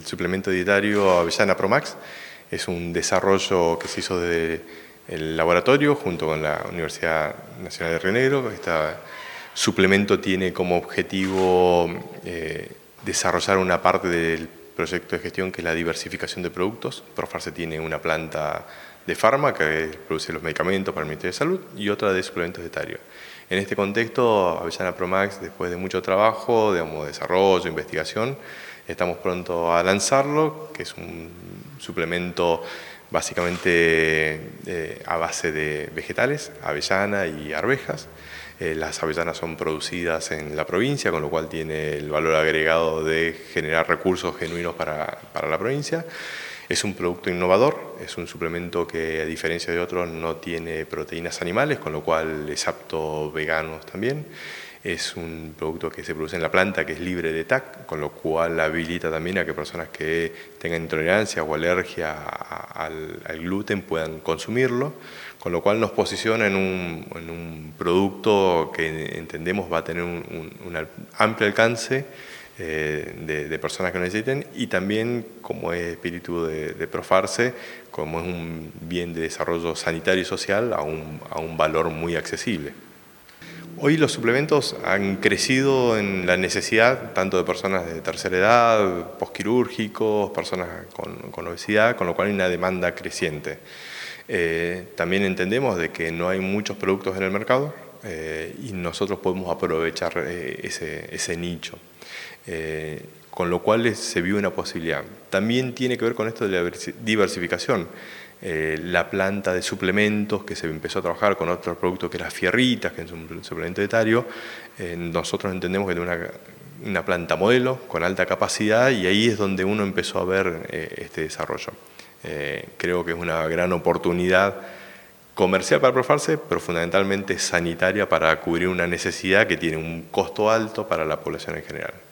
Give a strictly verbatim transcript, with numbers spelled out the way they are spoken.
El suplemento dietario Avellana Promax es un desarrollo que se hizo desde el laboratorio junto con la Universidad Nacional de Río Negro. Este suplemento tiene como objetivo eh, desarrollar una parte del proyecto de gestión que es la diversificación de productos. Profarse tiene una planta de farma que produce los medicamentos para el Ministerio de Salud y otra de suplementos dietarios. En este contexto, Avellana Promax, después de mucho trabajo, digamos, desarrollo, investigación, estamos pronto a lanzarlo, que es un suplemento básicamente eh, a base de vegetales, avellana y arvejas. Eh, las avellanas son producidas en la provincia, con lo cual tiene el valor agregado de generar recursos genuinos para, para la provincia. Es un producto innovador, es un suplemento que a diferencia de otros no tiene proteínas animales, con lo cual es apto veganos también. Es un producto que se produce en la planta, que es libre de T A C, con lo cual habilita también a que personas que tengan intolerancia o alergia al, al gluten puedan consumirlo, con lo cual nos posiciona en un, en un producto que entendemos va a tener un, un, un amplio alcance eh, de, de personas que lo necesiten, y también, como es espíritu de, de Profarse, como es un bien de desarrollo sanitario y social, a un, a un valor muy accesible. Hoy los suplementos han crecido en la necesidad tanto de personas de tercera edad, posquirúrgicos, personas con, con obesidad, con lo cual hay una demanda creciente. Eh, también entendemos de que no hay muchos productos en el mercado eh, y nosotros podemos aprovechar eh, ese, ese nicho. Eh, con lo cual se vio una posibilidad. También tiene que ver con esto de la diversificación. Eh, la planta de suplementos que se empezó a trabajar con otro producto que era Fierritas, que es un suplemento dietario, eh, nosotros entendemos que es una, una planta modelo con alta capacidad, y ahí es donde uno empezó a ver eh, este desarrollo. Eh, creo que es una gran oportunidad comercial para Profarse, pero fundamentalmente sanitaria para cubrir una necesidad que tiene un costo alto para la población en general.